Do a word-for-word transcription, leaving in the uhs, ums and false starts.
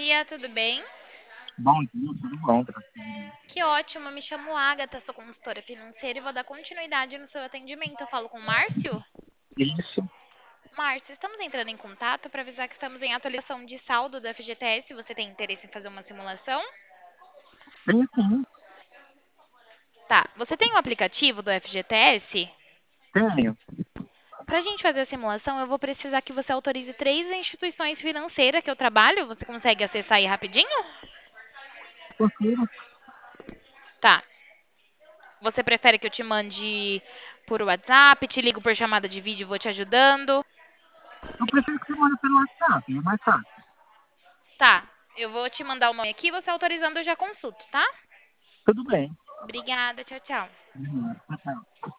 dia, tudo bem? Bom dia, tudo bom, graças a Deus. Que ótimo, me chamo Agatha, sou consultora financeira e vou dar continuidade no seu atendimento. Eu falo com o Márcio? Isso, Márcio, estamos entrando em contato para avisar que estamos em atualização de saldo do F G T S. Você tem interesse em fazer uma simulação? tem sim, Tá, você tem o aplicativo do F G T S? tenho. Para a gente fazer a simulação, eu vou precisar que você autorize três instituições financeiras que eu trabalho. Você consegue acessar aí rapidinho? Consigo. Tá. Você prefere que eu te mande por WhatsApp, te ligo por chamada de vídeo e vou te ajudando? Eu prefiro que você mande pelo WhatsApp, é mais fácil. Tá, eu vou te mandar o nome aqui, você autorizando eu já consulto, tá? Tudo bem. Obrigada, tchau, tchau. Uhum, tá.